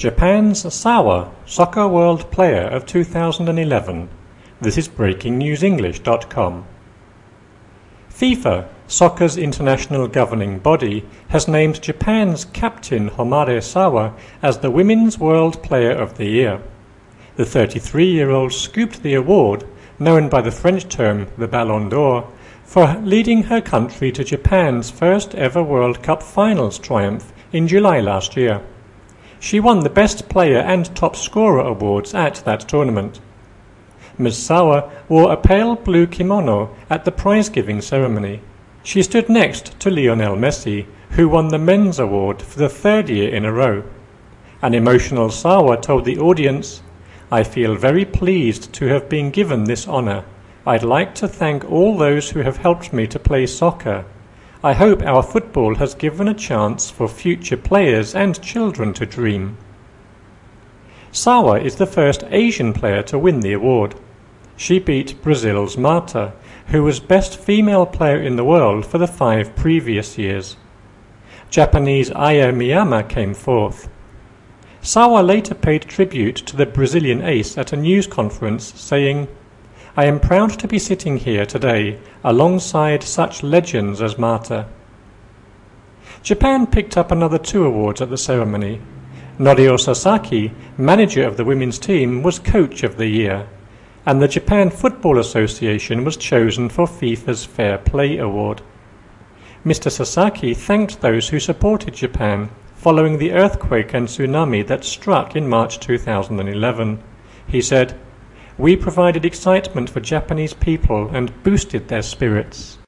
Japan's Sawa, Soccer World Player of 2011. This is BreakingNewsEnglish.com. FIFA, soccer's international governing body, has named Japan's captain Homare Sawa as the Women's World Player of the Year. The 33-year-old scooped the award, known by the French term the Ballon d'Or, for leading her country to Japan's first ever World Cup finals triumph in July last year. She won the Best Player and Top Scorer awards at that tournament. Ms. Sawa wore a pale blue kimono at the prize-giving ceremony. She stood next to Lionel Messi, who won the men's award for the third year in a row. An emotional Sawa told the audience, "I feel very pleased to have been given this honor. I'd like to thank all those who have helped me to play soccer. I hope our football has given a chance for future players and children to dream." Sawa is the first Asian player to win the award. She beat Brazil's Marta, who was best female player in the world for the 5 previous years. Japanese Aya Miyama came fourth. Sawa later paid tribute to the Brazilian ace at a news conference, saying, "I am proud to be sitting here today alongside such legends as Marta." Japan picked up another 2 awards at the ceremony. Norio Sasaki, manager of the women's team, was Coach of the Year, and the Japan Football Association was chosen for FIFA's Fair Play Award. Mr. Sasaki thanked those who supported Japan following the earthquake and tsunami that struck in March 2011. He said, "We provided excitement for Japanese people and boosted their spirits."